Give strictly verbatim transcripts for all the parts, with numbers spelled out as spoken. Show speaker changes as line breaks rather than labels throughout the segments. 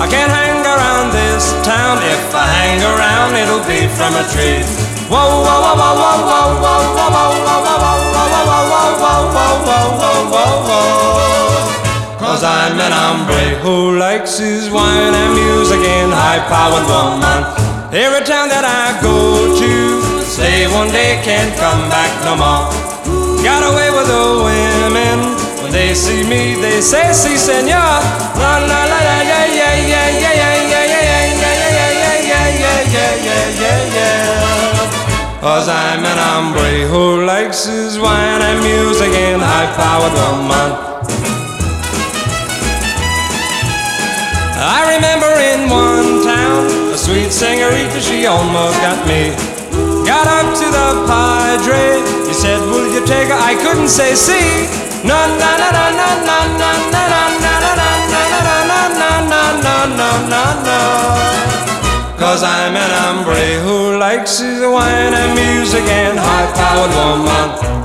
I can't hang around this town. If I hang around, it'll be from a tree. Whoa, whoa, whoa, whoa, whoa, whoa, whoa, whoa, whoa, whoa, whoa, whoa, whoa, whoa, whoa. Cause I'm an hombre who likes his wine and music and high-powered woman. Every town that I go to, say one day can't come back no more. Got away with the women. When they see me, they say, si, senor. La, la, la, la, yeah, yeah, yeah, yeah, yeah, yeah, yeah, yeah, yeah, yeah, yeah, yeah, yeah, yeah. Cause I'm an hombre who likes his wine and music and high-powered woman. I remember in one town, a sweet senorita, she almost got me. Got up to the padre, he said, will you take her? I couldn't say si. No, no, no, no, no, no, no, no, no, no, no, no, no, no, no, no. Cause I'm an hombre who likes his wine and music and high-powered woman.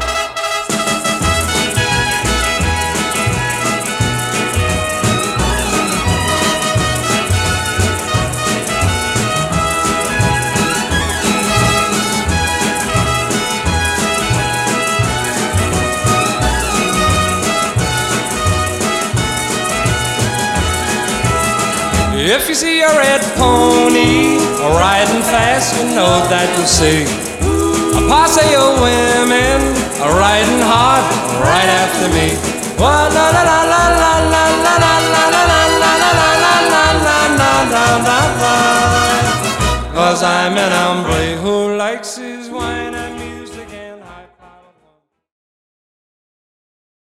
If you see a red pony riding fast, you know that you'll see a posse of women riding hard right after me. La la la la la la la la la la la la la la la. Cause I'm an hombre who likes his wine.